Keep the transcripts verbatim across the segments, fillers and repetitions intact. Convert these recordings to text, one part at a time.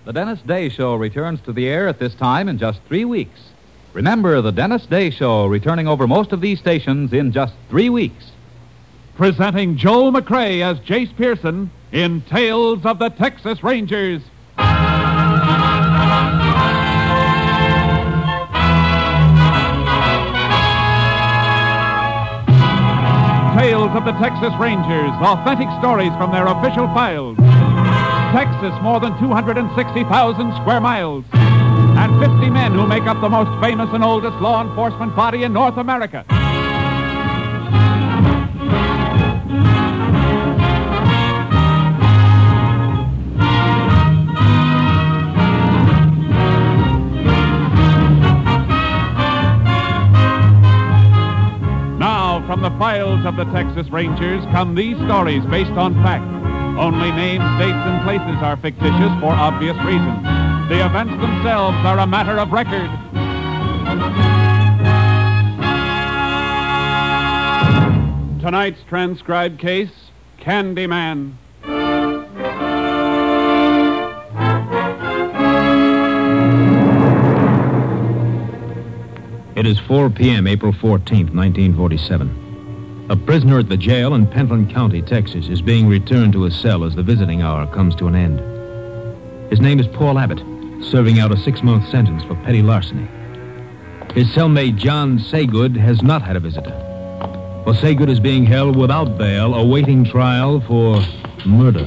The Dennis Day Show returns to the air at this time in just three weeks. Remember, the Dennis Day Show returning over most of these stations in just three weeks. Presenting Joel McCrea as Jace Pearson in Tales of the Texas Rangers. Tales of the Texas Rangers, authentic stories from their official files. Texas, more than two hundred sixty thousand square miles. And fifty men who make up the most famous and oldest law enforcement body in North America. Now, from the files of the Texas Rangers come these stories based on fact. Only names, dates, and places are fictitious for obvious reasons. The events themselves are a matter of record. Tonight's transcribed case, Candyman. It is four p.m., April fourteenth, nineteen forty-seven. A prisoner at the jail in Pentland County, Texas, is being returned to his cell as the visiting hour comes to an end. His name is Paul Abbott, serving out a six-month sentence for petty larceny. His cellmate, John Saygood, has not had a visitor. For Saygood is being held without bail, awaiting trial for murder.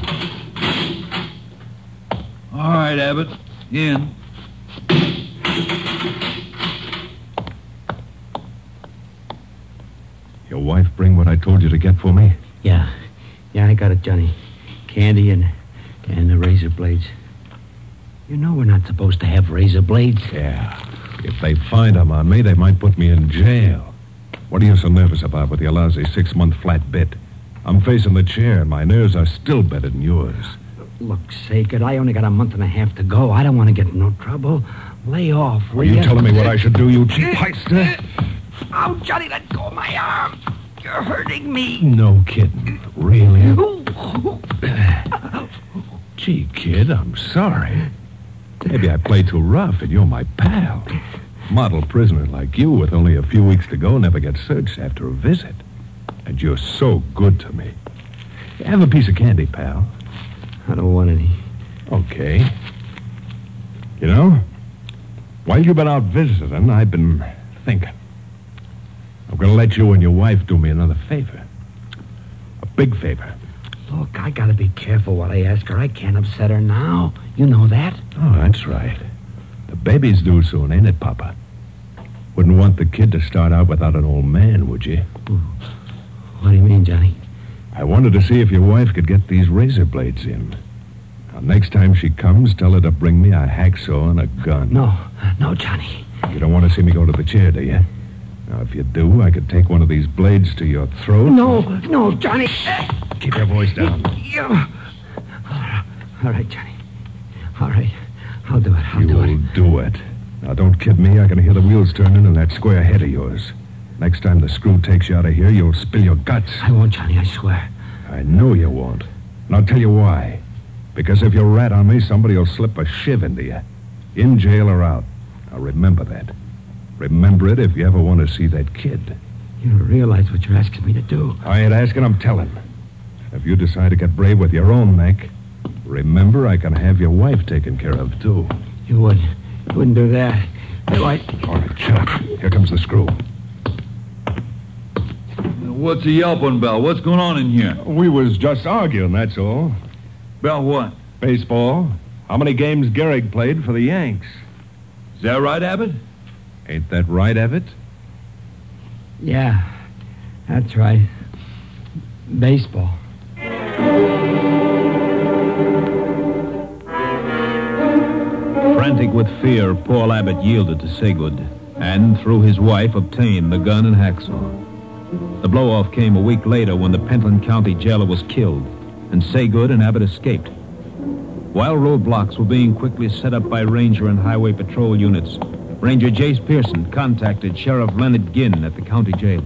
All right, Abbott. In. Your wife bring what I told you to get for me? Yeah. Yeah, I got it, Johnny. Candy and and the razor blades. You know we're not supposed to have razor blades. Yeah. If they find them on me, they might put me in jail. What are you so nervous about with your lousy six-month flat bit? I'm facing the chair, and my nerves are still better than yours. Look, Sacred, I only got a month and a half to go. I don't want to get in no trouble. Lay off, will Are you ya? telling me what I should do, you cheap heister? Oh, Johnny, let go of my arm. You're hurting me. No kidding. Really? Gee, kid, I'm sorry. Maybe I played too rough, and you're my pal. Model prisoner like you with only a few weeks to go never gets searched after a visit. And you're so good to me. Have a piece of candy, pal. I don't want any. Okay. You know, while you've been out visiting, I've been thinking. I'm going to let you and your wife do me another favor. A big favor. Look, I got to be careful what I ask her. I can't upset her now. You know that? Oh, that's right. The baby's due soon, ain't it, Papa? Wouldn't want the kid to start out without an old man, would you? What do you mean, Johnny? I wanted to see if your wife could get these razor blades in. Now, next time she comes, tell her to bring me a hacksaw and a gun. No, no, Johnny. You don't want to see me go to the chair, do you? Now, if you do, I could take one of these blades to your throat. No, no, Johnny. Keep your voice down. Yeah. All right, Johnny. All right. I'll do it. I'll do it. You'll do it. Now, don't kid me. I can hear the wheels turning in that square head of yours. Next time the screw takes you out of here, you'll spill your guts. I won't, Johnny, I swear. I know you won't. And I'll tell you why. Because if you rat on me, somebody will slip a shiv into you. In jail or out. Now, remember that. Remember it if you ever want to see that kid. You don't realize what you're asking me to do. I ain't asking, I'm telling. If you decide to get brave with your own neck, remember I can have your wife taken care of, too. You wouldn't. You wouldn't do that. Do I? All right, shut up. Here comes the screw. What's the yelping about? What's going on in here? We was just arguing, that's all. About what? Baseball. How many games Gehrig played for the Yanks? Is that right, Abbott? Ain't that right, Abbott? Yeah, that's right. Baseball. Frantic with fear, Paul Abbott yielded to Saygood and, through his wife, obtained the gun and hacksaw. The blow-off came a week later when the Pentland County jailer was killed, and Saygood and Abbott escaped. While roadblocks were being quickly set up by Ranger and Highway Patrol units, Ranger Jace Pearson contacted Sheriff Leonard Ginn at the county jail.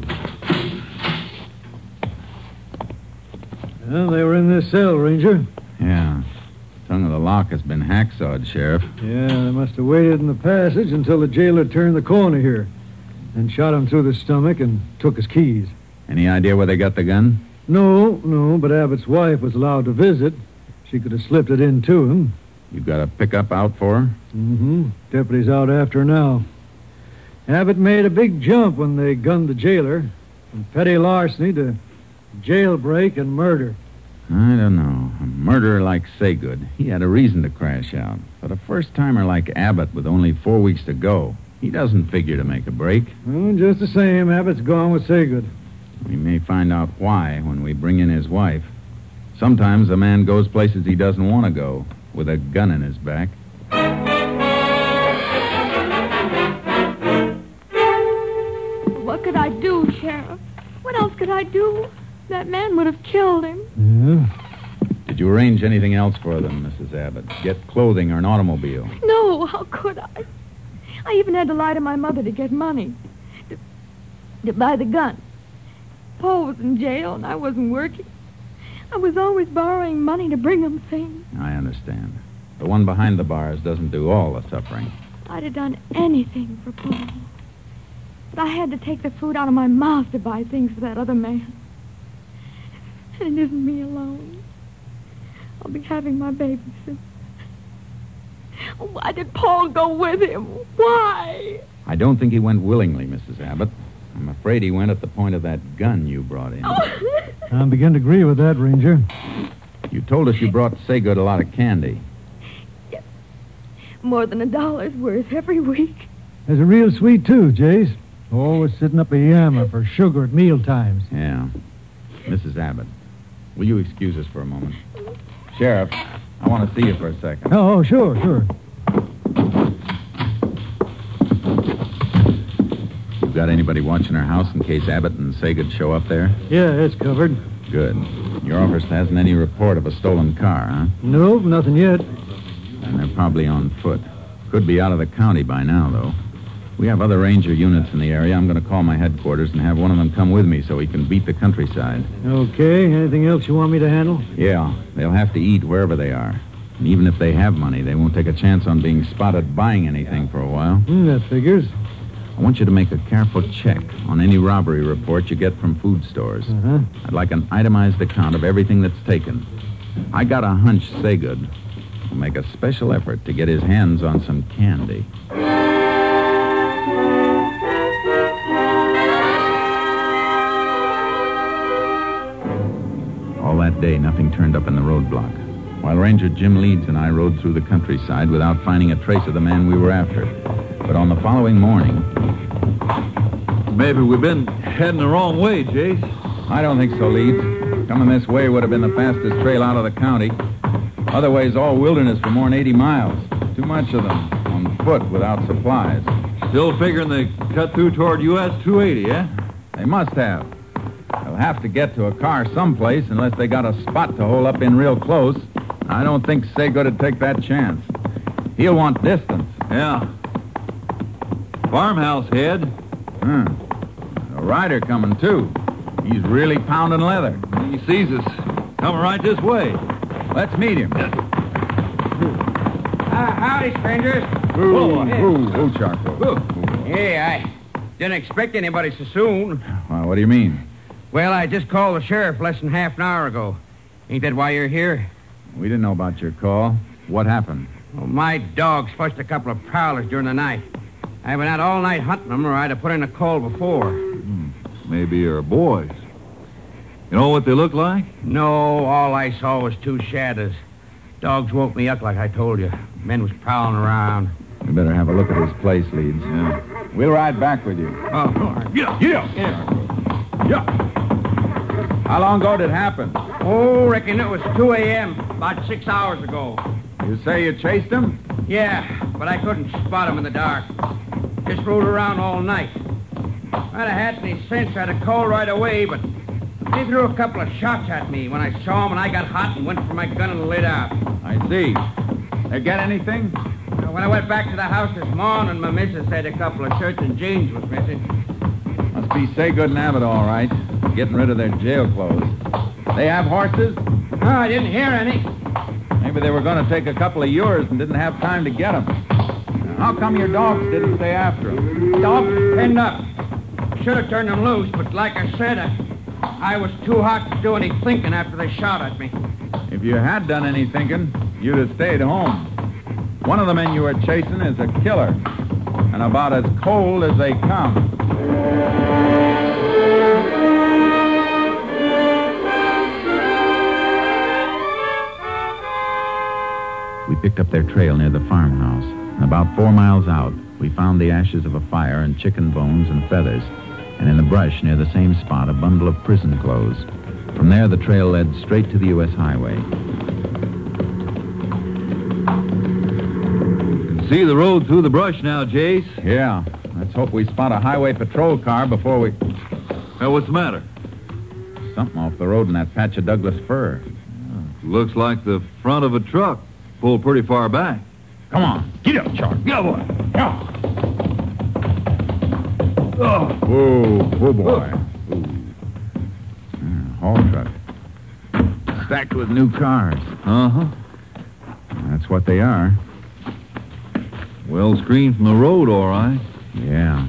Well, they were in this cell, Ranger. Yeah. tongue of the lock has been hacksawed, Sheriff. Yeah, they must have waited in the passage until the jailer turned the corner here. Then shot him through the stomach and took his keys. Any idea where they got the gun? No, no, but Abbott's wife was allowed to visit. She could have slipped it in to him. You got a pickup out for her? Mm-hmm. Deputy's out after her now. Abbott made a big jump when they gunned the jailer. From petty larceny to jailbreak and murder. I don't know. A murderer like Saygood, he had a reason to crash out. But a first-timer like Abbott with only four weeks to go, he doesn't figure to make a break. Well, just the same, Abbott's gone with Saygood. We may find out why when we bring in his wife. Sometimes a man goes places he doesn't want to go, with a gun in his back. What could I do, Sheriff? What else could I do? That man would have killed him. Yeah? Did you arrange anything else for them, Missus Abbott? Get clothing or an automobile? No, how could I? I even had to lie to my mother to get money. To, to buy the gun. Paul was in jail and I wasn't working. I was always borrowing money to bring him things. I understand. The one behind the bars doesn't do all the suffering. I'd have done anything for Paul. But I had to take the food out of my mouth to buy things for that other man. And it isn't me alone. I'll be having my baby soon. Why did Paul go with him? Why? I don't think he went willingly, Missus Abbott. I'm afraid he went at the point of that gun you brought in. Oh. I begin to agree with that, Ranger. You told us you brought Saygood a lot of candy. Yes. More than a dollar's worth every week. There's a real sweet, too, Jace. Always sitting up a yammer for sugar at meal times. Yeah. Missus Abbott, will you excuse us for a moment? Sheriff, I want to see you for a second. Oh, sure, sure. You got anybody watching our house in case Abbott and Saygood show up there? Yeah, it's covered. Good. Your office hasn't any report of a stolen car, huh? Nope, nothing yet. And they're probably on foot. Could be out of the county by now, though. We have other ranger units in the area. I'm going to call my headquarters and have one of them come with me so he can beat the countryside. Okay. Anything else you want me to handle? Yeah. They'll have to eat wherever they are. And even if they have money, they won't take a chance on being spotted buying anything for a while. Mm, that figures. I want you to make a careful check on any robbery report you get from food stores. Uh-huh. I'd like an itemized account of everything that's taken. I got a hunch Saygood will make a special effort to get his hands on some candy. All that day, nothing turned up in the roadblock, while Ranger Jim Leeds and I rode through the countryside without finding a trace of the man we were after. But on the following morning... Maybe we've been heading the wrong way, Jace. I don't think so, Leeds. Coming this way would have been the fastest trail out of the county. Other ways, all wilderness for more than eighty miles. Too much of them, on foot, without supplies. Still figuring they cut through toward U S two eighty, eh? They must have. They'll have to get to a car someplace unless they got a spot to hole up in real close. I don't think Saygood would take that chance. He'll want distance. Yeah. Farmhouse head. Hmm. A rider coming, too. He's really pounding leather. He sees us coming right this way. Let's meet him. Uh, howdy, strangers. Ooh, Whoa, hey. ooh, ooh, Charcoal. Hey, I didn't expect anybody so soon. Well, what do you mean? Well, I just called the sheriff less than half an hour ago. Ain't that why you're here? We didn't know about your call. What happened? Well, my dogs flushed a couple of prowlers during the night. I've been out all night hunting them, or I'd have put in a call before. Hmm. Maybe you're boys. You know what they look like? No, all I saw was two shadows. Dogs woke me up like I told you. Men was prowling around. We better have a look at his place, Leeds. Yeah. We'll ride back with you. Oh, all right. Yeah, yeah. Yeah. Yeah. How long ago did it happen? Oh, reckon it was two a.m., about six hours ago. You say you chased him? Yeah, but I couldn't spot him in the dark. Just rode around all night. If I'd have had any sense, I'd have called right away, but they threw a couple of shots at me when I saw him, and I got hot and went for my gun and lit out. I see. They get anything? When I went back to the house this morning, my missus said a couple of shirts and jeans was missing. Must be Saygood and Abbott, all right. Getting rid of their jail clothes. They have horses? No, I didn't hear any. They Maybe they were going to take a couple of yours and didn't have time to get them. How come your dogs didn't stay after them? Dogs pinned up. Should have turned them loose, but like I said, I, I was too hot to do any thinking after they shot at me. If you had done any thinking, you'd have stayed home. One of the men you were chasing is a killer, and about as cold as they come. We picked up their trail near the farmhouse. And about four miles out, we found the ashes of a fire and chicken bones and feathers, and in the brush near the same spot, a bundle of prison clothes. From there, the trail led straight to the U S highway. Can see the road through the brush now, Jace. Yeah, let's hope we spot a highway patrol car before we... Now, what's the matter? Something off the road in that patch of Douglas fir. Looks like the front of a truck pulled pretty far back. Come on, get up, Charlie. Go, boy. Yeah. Oh, whoa, whoa, boy. Yeah, haul truck. Stacked with new cars. Uh-huh. That's what they are. Well screened from the road, all right. Yeah.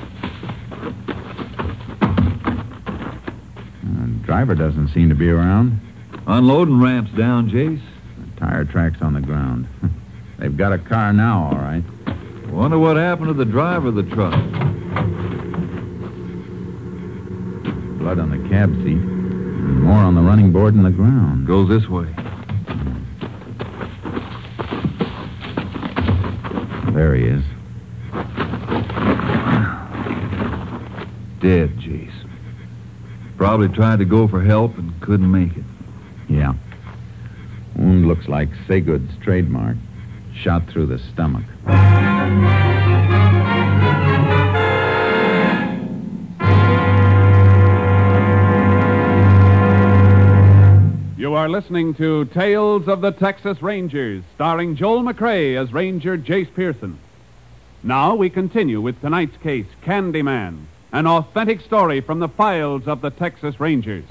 Uh, driver doesn't seem to be around. Unloading ramps down, Jace. Tire tracks on the ground. They've got a car now, all right. Wonder what happened to the driver of the truck. Blood on the cab seat. And more on the running board and the ground. Goes this way. There he is. Dead, Jace. Probably tried to go for help and couldn't make it. Yeah. Wound looks like Saygood's trademark. Shot through the stomach. You are listening to Tales of the Texas Rangers, starring Joel McCrea as Ranger Jace Pearson. Now we continue with tonight's case, Candyman, an authentic story from the files of the Texas Rangers.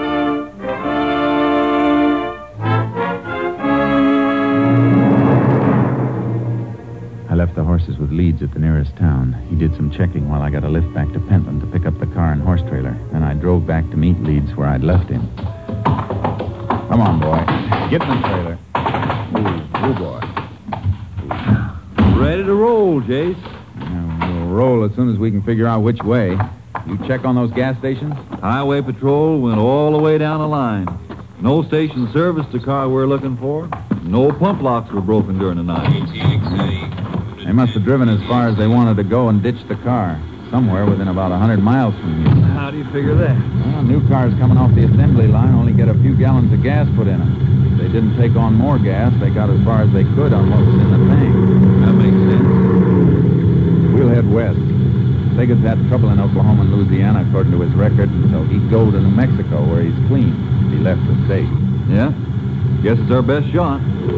I left the horses with Leeds at the nearest town. He did some checking while I got a lift back to Pentland to pick up the car and horse trailer. Then I drove back to meet Leeds where I'd left him. Come on, boy. Get in the trailer. Ooh, ooh, boy. Ready to roll, Jace. Yeah, we'll roll as soon as we can figure out which way. You check on those gas stations? Highway patrol went all the way down the line. No station serviced the car we're looking for. No pump locks were broken during the night. They must have driven as far as they wanted to go and ditched the car. Somewhere within about one hundred miles from you. How do you figure that? Well, new cars coming off the assembly line only get a few gallons of gas put in them. If they didn't take on more gas, they got as far as they could on what was in the tank. That makes sense. We'll head west. Saygood's had trouble in Oklahoma and Louisiana, according to his record, so he'd go to New Mexico, where he's clean, if he left the state. Yeah? Guess it's our best shot.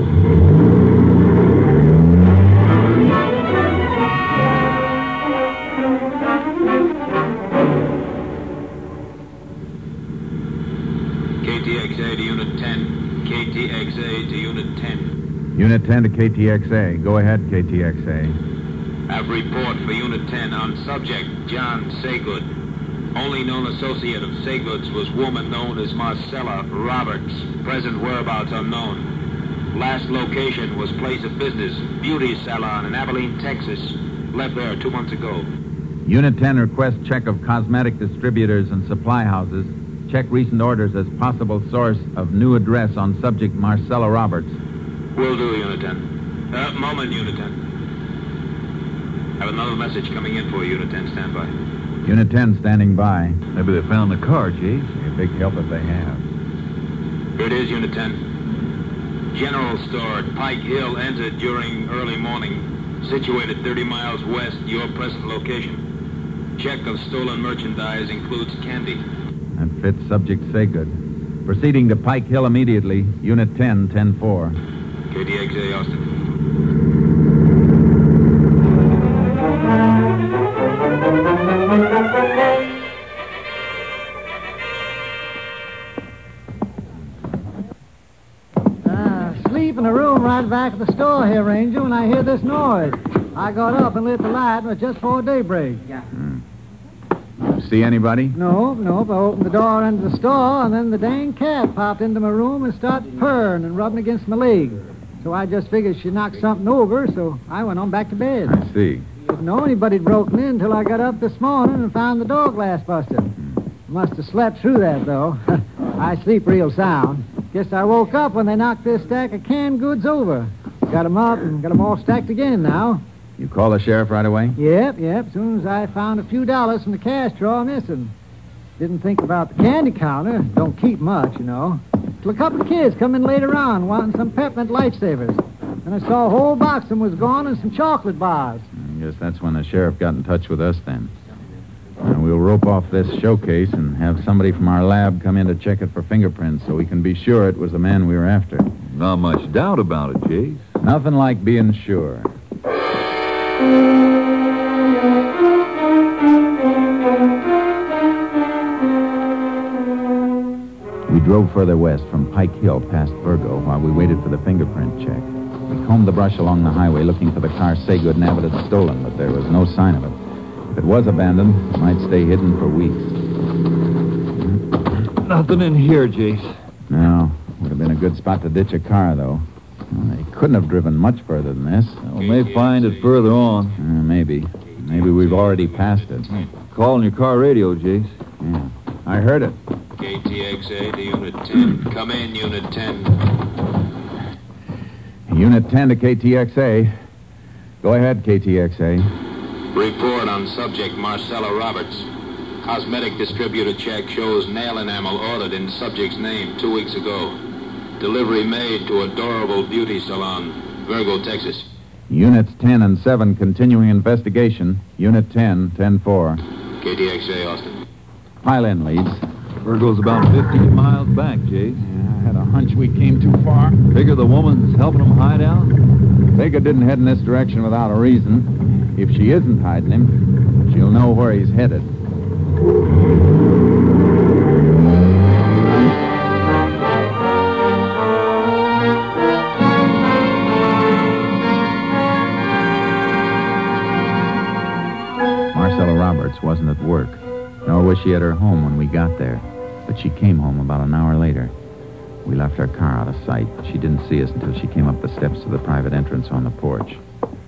K T X A to Unit ten. K T X A to Unit ten. Unit ten to K T X A. Go ahead, K T X A. Have report for Unit ten on subject John Saygood. Only known associate of Saygood's was woman known as Marcella Roberts. Present whereabouts unknown. Last location was place of business, beauty salon in Abilene, Texas. Left there two months ago. Unit ten requests check of cosmetic distributors and supply houses. Check recent orders as possible source of new address on subject Marcella Roberts. Will do, Unit ten. Uh, moment, Unit ten. Have another message coming in for you, Unit ten. Stand by. Unit ten standing by. Maybe they found the car, Jace. Be a big help if they have. Here it is, Unit ten. General store at Pike Hill entered during early morning. Situated thirty miles west, your present location. Check of stolen merchandise includes candy. That fits subject Saygood. Proceeding to Pike Hill immediately. Unit ten, ten four. K T X A, Austin. standing back at the store here, Ranger, when I hear this noise. I got up and lit the light, and it was just before daybreak. Yeah. Hmm. You see anybody? No, no. I opened the door into the store, and then the dang cat popped into my room and started purring and rubbing against my leg. So I just figured she knocked something over, so I went on back to bed. I see. Didn't know anybody'd broken in until I got up this morning and found the door glass busted. Must have slept through that, though. I sleep real sound. Guess I woke up when they knocked this stack of canned goods over. Got 'em up and got 'em all stacked again now. You call the sheriff right away? Yep, yep. As soon as I found a few dollars from the cash drawer missing. Didn't think about the candy counter. Don't keep much, you know. Till a couple of kids come in later on wanting some peppermint lifesavers. And I saw a whole box of them was gone and some chocolate bars. I guess that's when the sheriff got in touch with us then. And we'll rope off this showcase and have somebody from our lab come in to check it for fingerprints so we can be sure it was the man we were after. Not much doubt about it, Chase. Nothing like being sure. We drove further west from Pike Hill past Virgo while we waited for the fingerprint check. We combed the brush along the highway looking for the car Saygood and Abbott had stolen, but there was no sign of it. If it was abandoned, it might stay hidden for weeks. Nothing in here, Chase. No, would have been a good spot to ditch a car, though. Well, they couldn't have driven much further than this. We may find it further on. Uh, maybe. Maybe we've already passed it. Call on your car radio, Chase. Yeah, I heard it. K T X A to Unit ten. Come in, Unit ten. Unit ten to K T X A. Go ahead, K T X A. Report on subject Marcella Roberts. Cosmetic distributor check shows nail enamel ordered in subject's name two weeks ago. Delivery made to Adorable Beauty Salon, Virgo, Texas. Units ten and seven continuing investigation. Unit ten, ten four. K T X A, Austin. Pile in, Leeds. Virgo's about fifteen miles back, Chase. Yeah, I had a hunch we came too far. Figure the woman's helping them hide out? Vega didn't head in this direction without a reason. If she isn't hiding him, she'll know where he's headed. Marcella Roberts wasn't at work, nor was she at her home when we got there. But she came home about an hour later. We left our car out of sight. She didn't see us until she came up the steps to the private entrance on the porch.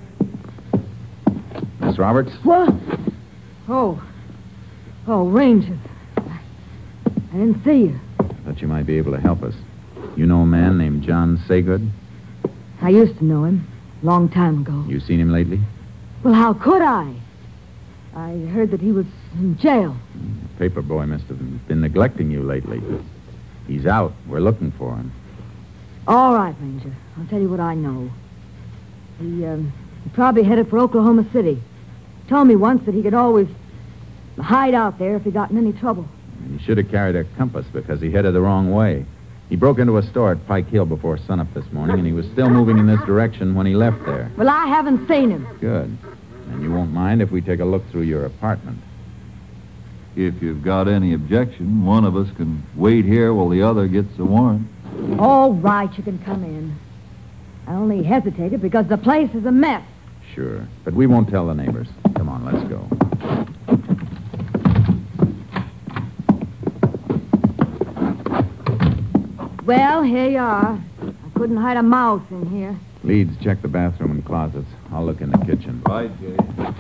Miss Roberts? What? Oh. Oh, Ranger. I didn't see you. I thought you might be able to help us. You know a man named John Saygood? I used to know him. Long time ago. You seen him lately? Well, how could I? I heard that he was in jail. The paper boy must have been neglecting you lately. He's out. We're looking for him. All right, Ranger. I'll tell you what I know. He, um, he probably headed for Oklahoma City. Told me once that he could always hide out there if he got in any trouble. He should have carried a compass because he headed the wrong way. He broke into a store at Pike Hill before sunup this morning, and he was still moving in this direction when he left there. Well, I haven't seen him. Good. And you won't mind if we take a look through your apartment. If you've got any objection, one of us can wait here while the other gets the warrant. All right, you can come in. I only hesitated because the place is a mess. Sure. But we won't tell the neighbors. Come on, let's go. Well, here you are. I couldn't hide a mouse in here. Leeds, check the bathroom and closets. I'll look in the kitchen. Right, Jay.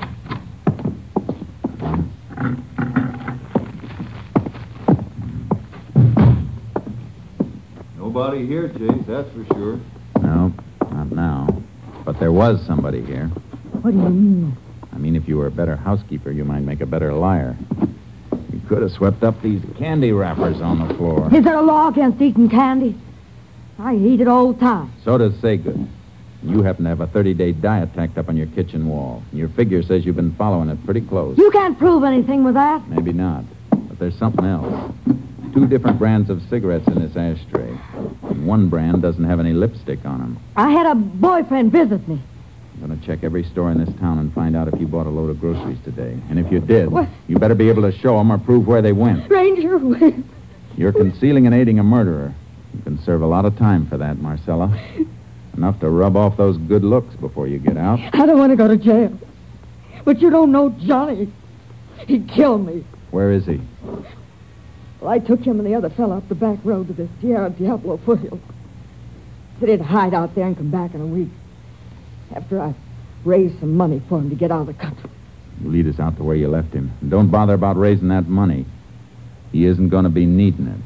Nobody here, Chase, that's for sure. No, not now. But there was somebody here. What do you mean? I mean, if you were a better housekeeper, you might make a better liar. You could have swept up these candy wrappers on the floor. Is there a law against eating candy? I eat it all the time. So does Saygood. You happen to have a thirty-day diet tacked up on your kitchen wall. Your figure says you've been following it pretty close. You can't prove anything with that. Maybe not. But there's something else. Two different brands of cigarettes in this ashtray. And one brand doesn't have any lipstick on them. I had a boyfriend visit me. I'm going to check every store in this town and find out if you bought a load of groceries today. And if you did, What? you better be able to show them or prove where they went. Ranger, wait. You're concealing and aiding a murderer. You can serve a lot of time for that, Marcella. Enough to rub off those good looks before you get out. I don't want to go to jail. But you don't know Johnny. He killed me. Where is he? Well, I took him and the other fellow up the back road to the Sierra Diablo foothills. Said he'd hide out there and come back in a week. After I raised some money for him to get out of the country. You lead us out to where you left him. And don't bother about raising that money. He isn't going to be needing it.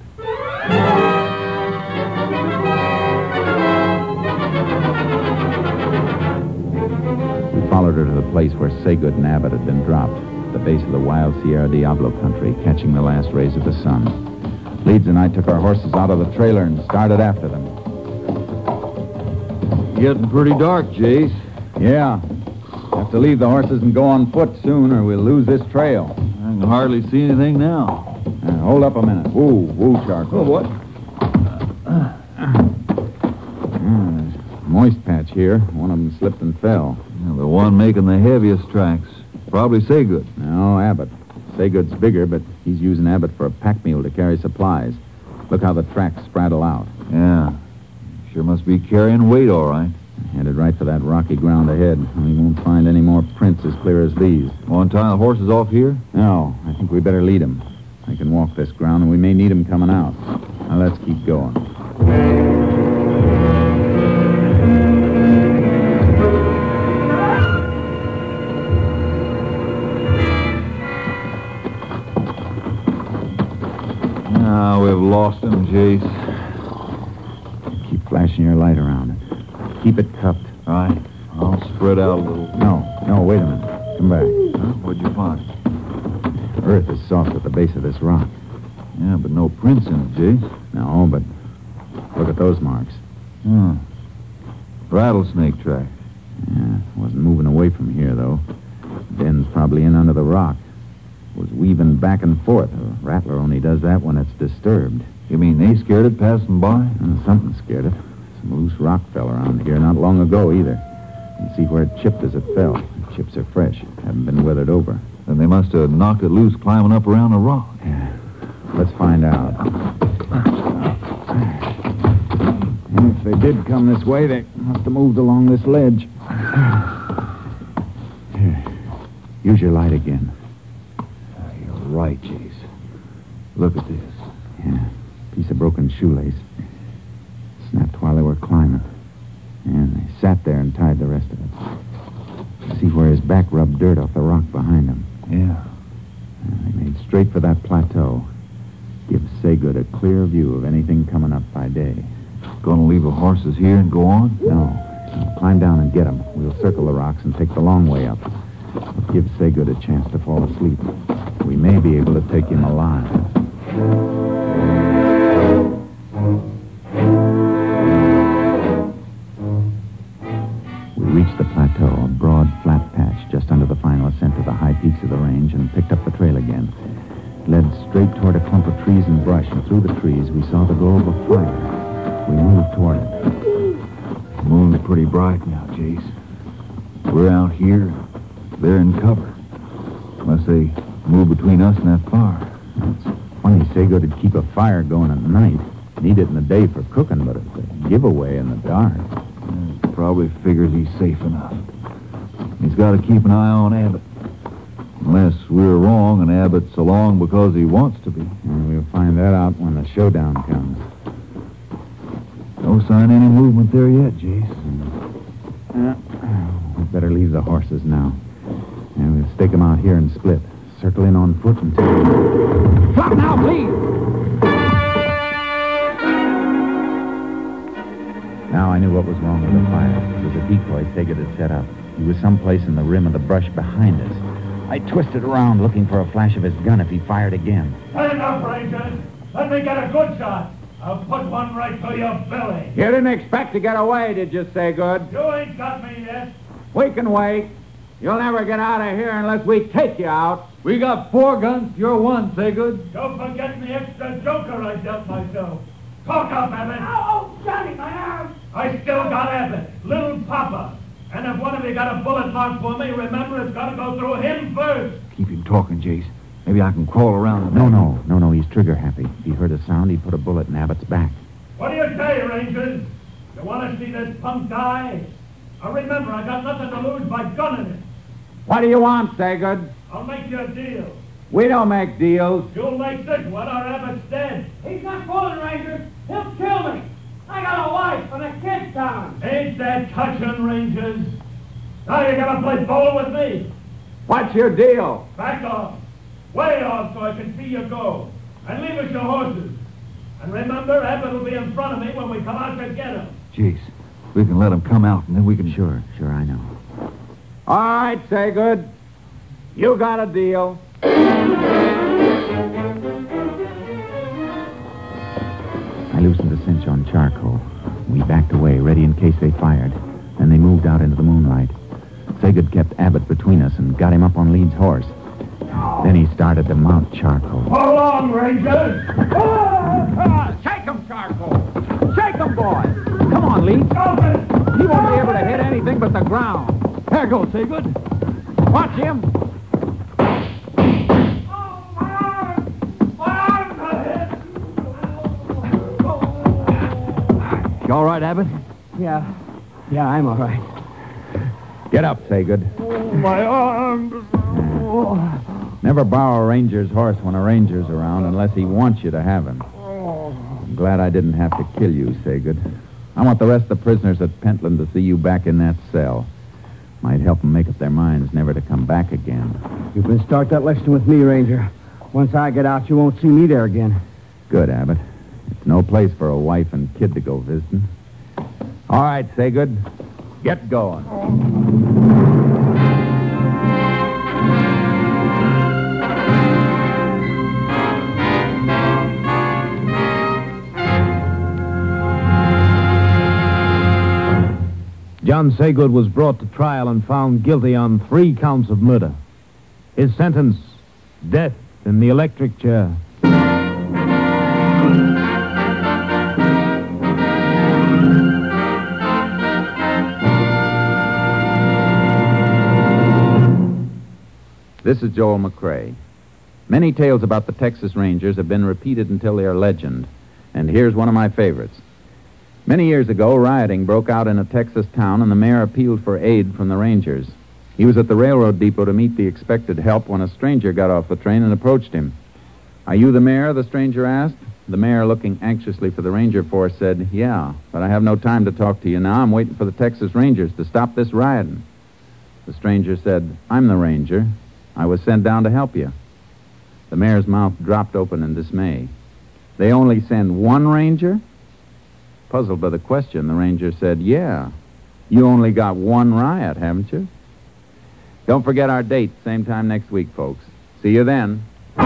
We followed her to the place where Saygood and Abbott had been dropped, at the base of the wild Sierra Diablo country, catching the last rays of the sun. Leeds and I took our horses out of the trailer and started after them. Getting pretty dark, Jace. Yeah. Have to leave the horses and go on foot soon, or we'll lose this trail. I can hardly see anything now. Uh, hold up a minute. Woo, woo, Charcoal. Oh, what? Uh, there's a moist patch here. One of them slipped and fell. Yeah, the one making the heaviest tracks. Probably Saygood. No, Abbott. Saygood's bigger, but he's using Abbott for a pack mule to carry supplies. Look how the tracks spraddle out. Yeah. Sure must be carrying weight, all right. Headed right for that rocky ground ahead. We won't find any more prints as clear as these. Want to tie the horses off here? No, I think we better lead them. They can walk this ground, and we may need them coming out. Now, let's keep going. Now we've lost him, Jace. Keep flashing your light around it. Keep it cupped. All right. I'll spread out a little. No, no, wait a minute. Come back. Huh? What'd you find? Earth is soft at the base of this rock. Yeah, but no prints in it, Jace. No, but look at those marks. Hmm. Rattlesnake track. Yeah, wasn't moving away from here, though. Den's probably in under the rock. Was weaving back and forth. A rattler only does that when it's disturbed. You mean they scared it passing by? Uh, something scared it. Some loose rock fell around here not long ago, either. You can see where it chipped as it fell. The chips are fresh. Haven't been weathered over. Then they must have knocked it loose climbing up around the rock. Yeah. Let's find out. And if they did come this way, they must have moved along this ledge. Here. Use your light again. You're right, Jace. Look at this. Yeah. Piece of broken shoelace. Snapped while they were climbing. And they sat there and tied the rest of it. See where his back rubbed dirt off the rock behind him. Yeah. And they made straight for that plateau. Give Saygood a clear view of anything coming up by day. Gonna leave the horses here and go on? No. Climb down and get them. We'll circle the rocks and take the long way up. But give Saygood a chance to fall asleep. We may be able to take him alive. We reached the plateau, a broad, flat patch just under the final ascent to the high peaks of the range, and picked up the trail again. It led straight toward a clump of trees and brush, and through the trees we saw the glow of a fire. We moved toward it. The moon's pretty bright now, Jace. We're out here. They're in cover. Unless they move between us and that fire. It's funny Saygood would keep a fire going at night. Need it in the day for cooking, but it's a giveaway in the dark. He probably figures he's safe enough. He's got to keep an eye on Abbott. Unless we're wrong and Abbott's along because he wants to be. And we'll find that out when the showdown comes. No sign of any movement there yet, Jace. Uh, we better leave the horses now. And we'll stake them out here and split. Circle in on foot until... Stop now, please! Now I knew what was wrong with the fire. It was a decoy Saygood had set up. He was someplace in the rim of the brush behind us. I twisted around looking for a flash of his gun if he fired again. Enough, Rangers. Let me get a good shot. I'll put one right through your belly. You didn't expect to get away, did you, Saygood? You ain't got me yet. We can wait. You'll never get out of here unless we take you out. We got four guns. You're one, Saygood. Don't forget the extra joker I dealt myself. Talk up, Abbott. Oh, Johnny, my arm. I still got Abbott, little Papa. And if one of you got a bullet mark for me, remember it's got to go through him first. Keep him talking, Jace. Maybe I can crawl around the No, no, no, no, he's trigger happy. If he heard a sound, he'd put a bullet in Abbott's back. What do you say, Rangers? You You want to see this punk die? Now remember, I got nothing to lose by gunning it. What do you want, Saygood? I'll make you a deal. We don't make deals. You'll make this one, or Abbott's dead. He's not fooling, Ranger. He'll kill me. I got a wife and a kid down. Ain't that touching, Rangers? Now you gotta play ball with me. What's your deal? Back off. Way off so I can see you go. And leave us your horses. And remember, Abbott will be in front of me when we come out to get him. Jeez, we can let him come out, and then we can... Sure, sure, I know. All right, Saygood. You got a deal. I loosened the cinch on charcoal. We backed away, ready in case they fired. Then they moved out into the moonlight. Saygood kept Abbott between us and got him up on Leeds' horse. Then he started to mount charcoal. Pull along, Rangers! Ah, shake him, Charcoal! Shake him, boy! Come on, Leeds. He won't be able to hit anything but the ground. There goes Saygood. Watch him. You all right, Abbott? Yeah. Yeah, I'm all right. Get up, Saygood. Oh, my arms! Never borrow a ranger's horse when a ranger's around unless he wants you to have him. I'm glad I didn't have to kill you, Saygood. I want the rest of the prisoners at Pentland to see you back in that cell. Might help them make up their minds never to come back again. You can start that lesson with me, Ranger. Once I get out, you won't see me there again. Good, Abbott. It's no place for a wife and kid to go visiting. All right, Saygood. Get going. John Saygood was brought to trial and found guilty on three counts of murder. His sentence, death in the electric chair. This is Joel McCrae. Many tales about the Texas Rangers have been repeated until they are legend, and here's one of my favorites. Many years ago, rioting broke out in a Texas town, and the mayor appealed for aid from the Rangers. He was at the railroad depot to meet the expected help when a stranger got off the train and approached him. "Are you the mayor?" the stranger asked. The mayor, looking anxiously for the Ranger force, said, "Yeah, but I have no time to talk to you now. I'm waiting for the Texas Rangers to stop this rioting." The stranger said, "I'm the Ranger. I was sent down to help you." The mayor's mouth dropped open in dismay. "They only send one Ranger?" Puzzled by the question, the Ranger said, "Yeah. You only got one riot, haven't you?" Don't forget our date, same time next week, folks. See you then.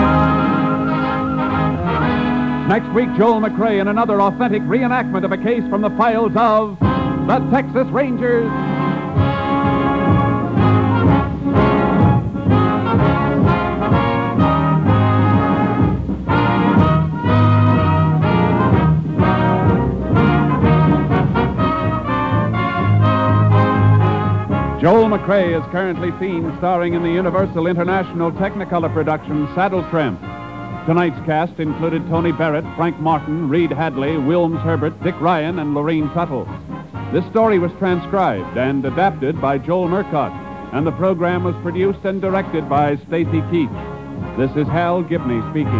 Next week, Joel McCrae in another authentic reenactment of a case from the files of the Texas Rangers. Joel McCrae is currently seen starring in the Universal International Technicolor production Saddle Tramp. Tonight's cast included Tony Barrett, Frank Martin, Reed Hadley, Wilms Herbert, Dick Ryan, and Lorraine Tuttle. This story was transcribed and adapted by Joel Murcott, and the program was produced and directed by Stacy Keach. This is Hal Gibney speaking.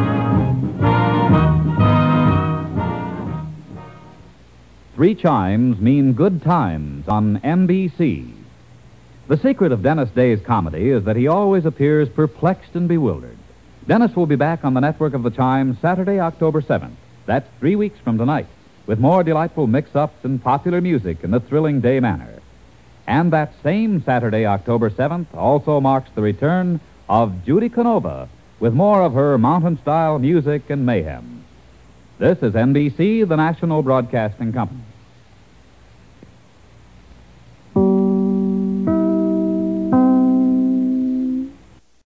Three chimes mean good times on N B C. The secret of Dennis Day's comedy is that he always appears perplexed and bewildered. Dennis will be back on the network of the Chimes Saturday, October seventh. That's three weeks from tonight, with more delightful mix-ups and popular music in the thrilling Day manner. And that same Saturday, October seventh, also marks the return of Judy Canova with more of her mountain-style music and mayhem. This is N B C, the National Broadcasting Company.